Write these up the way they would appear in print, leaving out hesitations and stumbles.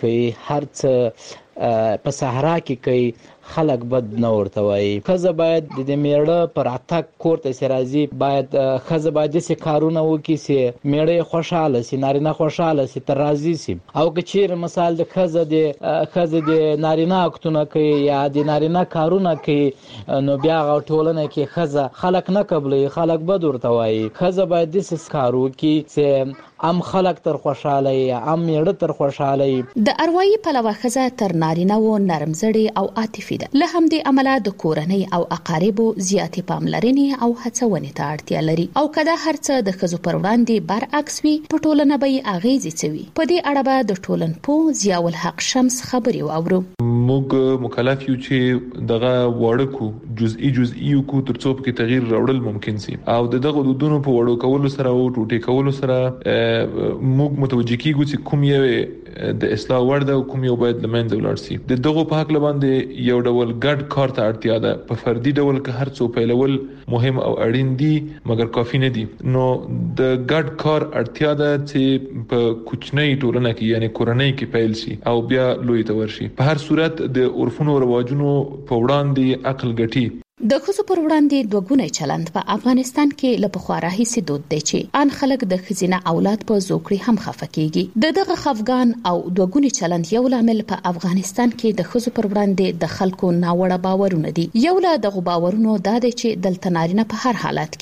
کوي، هر څه په صحرا کې کوي، خلک بد نه ورته وایي. ښځه باید د میړه پر اتک کور ته چې راځي باید ښځه باید داسې کارونه وکړي چې میړه یې خوشحاله سي، نارینه خوشحاله سي، تر راضي سي. او که چیرې مثال د ښځه د نارینه اکتونه کوي یا د نارینه کارونه کوي، نو بیا هغه ټولنه کې ښځه خلک نه قبلوي، خلک بد ورته وایي. ښځه باید داسې کار وکړي چې ام خلک تر خوشحاله وي، ام میړه تر خوشحاله وي. د اروايي پلوه ښځه تر نارینه و نرم زړې او عاطفي ده. له همدې امله د کورنۍ او اقاربو زیاتې پاملرنې او هڅونې ته اړتیا لري. او کله هر څه د ښځو پر وړاندې برعکس وي، په ټولنه به یې اغیزې څه وي. په دې اړه به د ټولنپوه ضیاء الحق شمس خبرې واورو. موږ مکلف یو چې دغه واړه کو جزئی کو ترڅو په تغییر راوړل ممکن سي. او دغه دودونو په وړو کولو سره او ټوټې کولو سره موږ متوجه کیږو چې کوم یو د اصلاح وړ ده او کوم یو باید لمنځه ولاړ شي. دغه په حق باندې یو ډول ګډ کار ته اړتیا ده. په فردي ډول که هر څو پیلول مهم او اړین دي مګر کافي نه دي. نو د ګډ کار اړتیا ده چې په کوچنۍ ټولنه کې یعنی کورنۍ کې پیل شي او بیا لوی ته ورشي. په هر صورت د عرفونو او رواجونو په وړاندې عقل ګټي. د ښځو پر وړاندې دوګونی چلند په افغانستان کې له پخوا راهیسې دود دی چې ان خلک د ښځینه اولاد په زوکړې هم خفه کیږي. دغه خفګان او دوګونی چلند یو لامل په افغانستان کې د ښځو پر وړاندې د خلکو ناوړه باورونه دي. یو له دغه باورونو دا دی چې دلته نارینه په هر حالت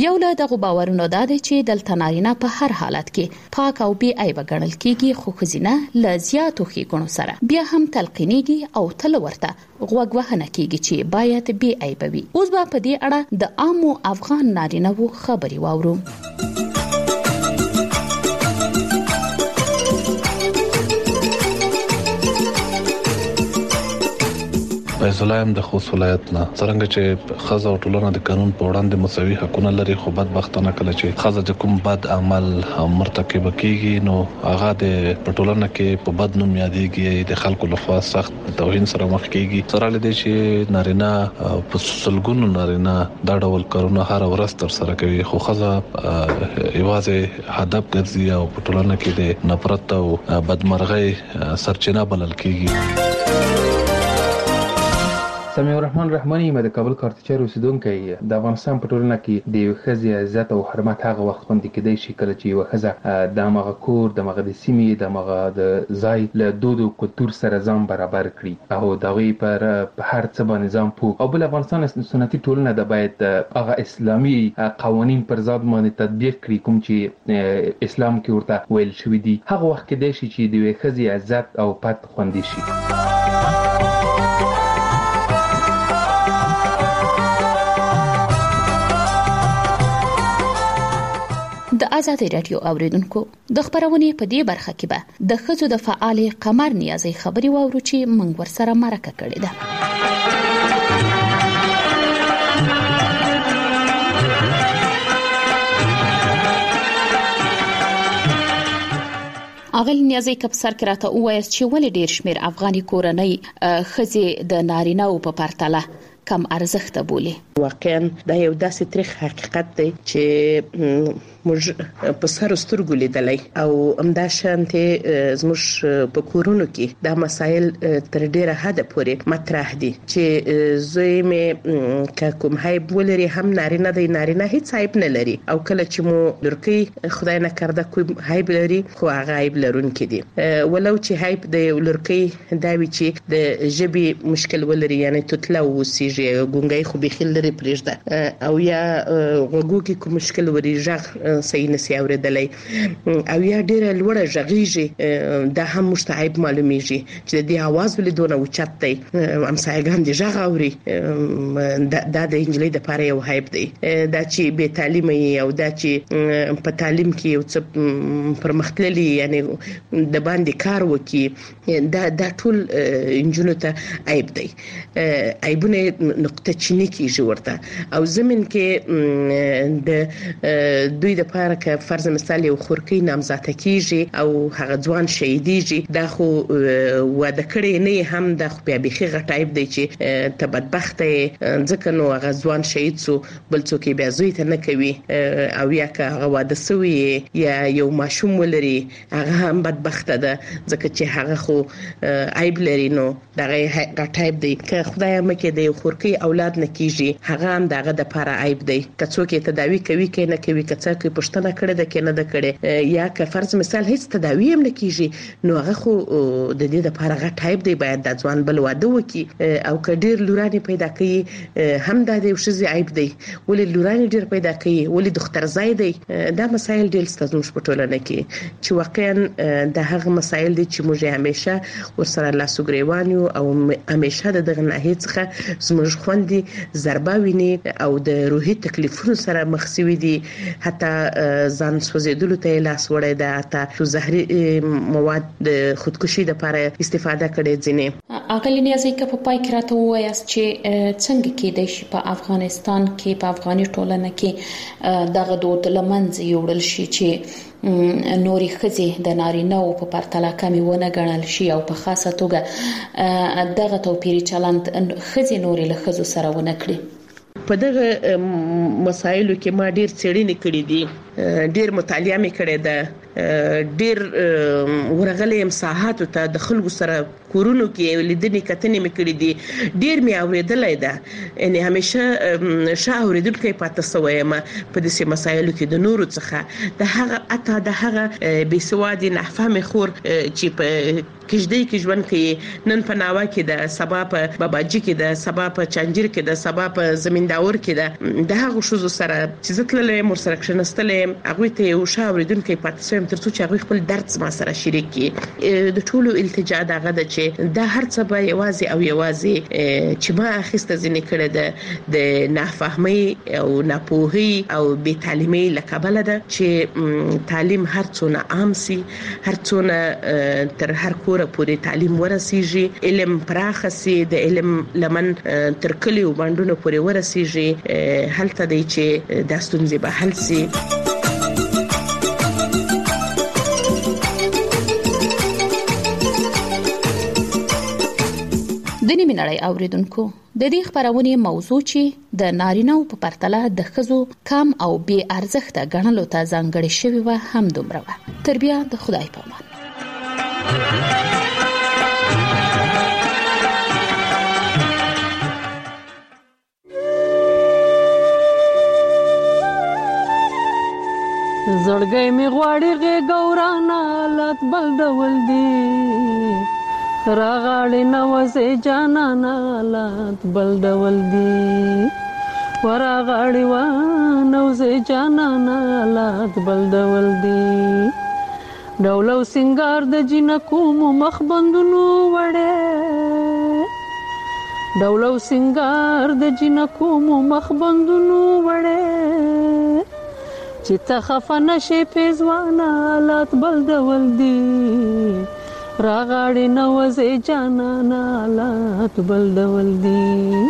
کې پاک او بې عیبه ګڼل کیږي، خو ښځینه له زیاتو ښېګڼو سره بیا هم تلقینېږي او تل ورته غوږ وهنه کیږي چې باید بې عیبه وي. اوس به په دې اړه د عامو افغان نارینه‌وو خبرې واورو. فیصلایم د خوست ولایت نه څنګه چې خزه او ټولنه د قانون په وړاندې مساوي حقوق لري، خو بدبختانه کله چې خزه د کوم بد عمل مرتکب کیږي نو هغه د ټولنه کې په بد نوم یادېږي، د خلکو لخوا سخت توهین سره مخ کیږي. سره لدې چې نارینه په سلګونو نارینه دا ډول کارونه هر ورځ تر سره کوي، خو خزه یوازې هدف ګرځي او په ټولنه کې د نفرت او بدمرغۍ سرچینه بلل کیږي. سمیع الرحمن رحماني د کابل کارتچر اوسیدونکو د افغانستان په ټولنه کې د یو ښځې عزت او حرمت هغه وخت باندې کېدای شي کله چې یو ښځه د هغه کور د هغه د سیمې د هغه د ځای له دود او کلتور سره ځان برابر کړي او د هغوی پر هر څه باندې ځان پوه. او بل افغانستان سنتي ټولنه د باید هغه اسلامي قوانین پر ځان باندې تطبیق کړي کوم چې اسلام کې ورته ویل شوي دي. هغه وخت کېدای شي چې د یو ښځې عزت او پت خوندي شي. د آزادۍ رادیو اوریدونکو د خبرونې په دې برخه کې به د ښځو د فعال قمر نیازي خبري واورو چې موږ ورسره مرکه کړې ده. اغل نیازي کبسر کراته وایي چې ولې ډیر شمیر افغاني کورنۍ ښځې د نارینه او په پرتله کم ارزښت بولي. واقعا دا یو داسې تاریخ حقیقت دی چې موږ په سر سترګو لیدلی او همدا شانته زموږ په کورونو کې دا مسایل تر ډیره حد پورې مطرح دي چې زوی مې کوم هیب ولري هم نارینه دی، نارینه هیڅ هیب نه لري او کله چې مو لړکی خدای نه کرده کوم هیب لري خو هغه هیب لرونکي دي، ولو چې هیب د لړکی دا وی چې د ژبې مشکل ولري یعنی توتله وسی ګونګای خو به خل لري پرېږده او یا غوږو کې کوم مشکل وري ژغ صحیح نسی اوریدلای او یا ډیره لوړه ژغیږي دا هم مستعیب معلومیږي چې د اواز ولې دونه اوچت دی امسایګان دي ژغ اوري دا د انجلۍ د پاره یو هایپ دی. دا چې به تعلیم او دا چې په تعلیم کې یو څه پرمختللي یعنی د باندې کار وکي دا ټول انجونو ته عیب دی. عیبونه نقطه چینی کیږي ورته او زمين کې د دوی د د پاره ک فرض مثال یو خورکی نامزد کیږي او هغه ځوان شهیدیږي دا خو واده کړي نه هم د خو بیا بيخي غټایب دی چې ته بدبخت ځکه نو هغه ځوان شهید سو بل څوک بیا زوی ته نه کوي او یا که هغه واده سوی یا یو ماشوم ولري هغه هم بدبخت ده ځکه چې هغه خو عیب لري نو دغه غټایب دی که خدای مکه د خورکی اولاد نه کیږي هغه هم دغه د پاره عیب دی که څوک تداوی کوي کې نه کوي که څوک پښتنه کړي د کې نه د کړي یا که فرض مثال هیڅ تداوی هم نه کیږي نو هغه خو د دې د پاره غټایب دی باید د ځوان بل واده وکي او که ډیر لورانی پیدا کوي هم د دې وشزي عیب دی ولې لورانی ډیر پیدا کوي ولې دختر زای دی دا مسایل ډیر ستاسو په ټولنه کې چې واقعا د هغه مسایل دي چې موږ همیشه ورسره لاسوګریوانیو او همیشه دغه ناحیه څخه زموږ خوندي ضربه ویني او د روحي تکلیفونو سره مخ شوي دي حتی ځان سوځیدلو ته لاس وړي دا حتی زهري مواد د خودکشي لپاره استفاده کړي ځینې اغلی نیازی که په پای کې راته وایاست چې څنګه کېدای شي په افغانستان کې په افغاني ټولنه کې دغه دود لمنځه یوړل شي چې نوري خزي د نارینه او په پرتله کمی ونه ګڼل شي او په خاصه توګه دغه توپیری چلند خزي نوري له خزو سره ونه کړي په دغه مسایلو کې ما ډیر څېړنې کړې دي ډیر مطالعه مې کړې ده ډیر ورغلې مساحات ته د خلکو سره کورونو کې لیدنې کتنې مې کړې دي ډیر مې اوریدلې ده یعنی همیشه شاه اوریدونکو پاتې سوې ما په دې مسایلو کې د نورو څخه د هغه اته د هغه بيسوادي نحفه خور چې په کېږدي کې ژوند کوي نن په ناوا کې د سبا په باباجي کې د سبا په چانجیر کې د سبا په زمینداور کې د هغه شوزو سره چې زتللې مر سره کښنستلې هغه ته یو شاوریدونکو پاتې سوم ترڅو چې هغه خپل درد ما سره شریک کړي د ټولو التجا دغه د چې د هر څه به یوازې او یوازې چې ما اخیسته ځنې کړه د نافهمي او ناپوهي او بې تعلیمي لکبل ده چې تعلیم هر څونه عام سي هر څونه تر هر کوره پورې تعلیم ورسیږي علم پراخ سي د علم لمن تر کلیو باندونو پورې ورسیږي هلته دی چې د ستونزې به حل سي د نیمه نړۍ اوریدونکو د دې خبرونه موضوع چې د نارینه په پرتله د خزو کم او بي ارزښت غنلو ته ځانګړې شوی و هم دومره و تر بیا د خدای په امان زړګي می غواړي غورانا لات بل ډول دی راغړې نوځي جانانا لات بل ډول دی ورغړې و نوځي جانانا لات بل ډول دی ډولو سنگار د جنکو مخ بندونو وړه ډولو سنگار د جنکو مخ بندونو وړه چې ته خفنه شي پېزوانا لات بل ډول دی راغړې نوځي جانانا لات بل ډول دی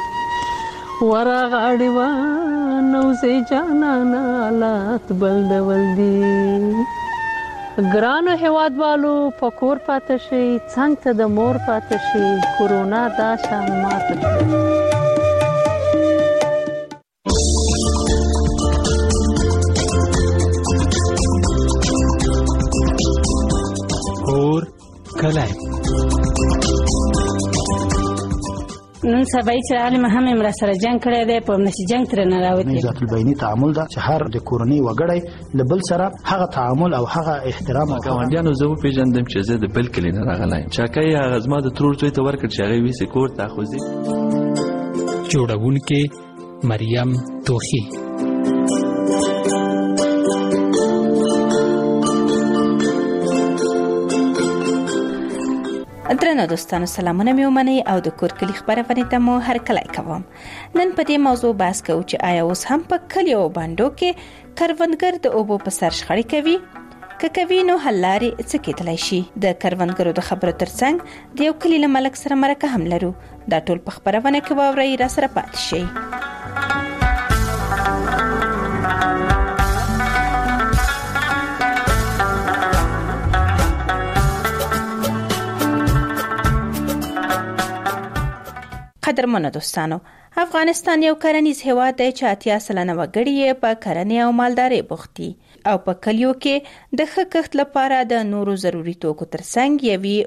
ورغړې و نوځي جانانا لات بل ډول دی ګرانو هوادوالو پکور پاتې شي څنګه ته د مور پاتې شي کورونا دا شان ماته کور کلای نن سبا چې عالم هم امر سره جنگ کړی دی په نشي جنگ تر نه راوتی ذات البینی تعامل دا چې هر د کورنۍ وګړی لبل سره هغه تعامل او هغه احترام او ګاونډیانو زه پیژندم چې زه د بل کلی نه راغلی چاکای هغه زما د ترور څوی ته ورکړ چې هغه وی سکور تاخوزي جوړونکې مریم توخی درنو دوستانو سلامونه مې ومنئ او د کور کلی خبرونه ته مو هر کله کوم نن په دې موضوع بحث کوو چې آیا اوس هم په کلیو باندې کې کروندګر د اوبو په سر شخړې کوي کوي نو حل لارې څه کېدلای شي د کروندګرو د خبرو ترڅنګ د یو کلی له ملک سره مرکه هم لرو دا ټول په خبرونه کې واورئ را سره پاتې شئ قدرمنو دوستانو، افغانستان یو کرنیز هیواد دی چې 80% وګړي په کرنې او مالدارۍ بوخت دي او په کلیو کې د ښه کښت لپاره د نورو ضروري توکو ترڅنګ یوې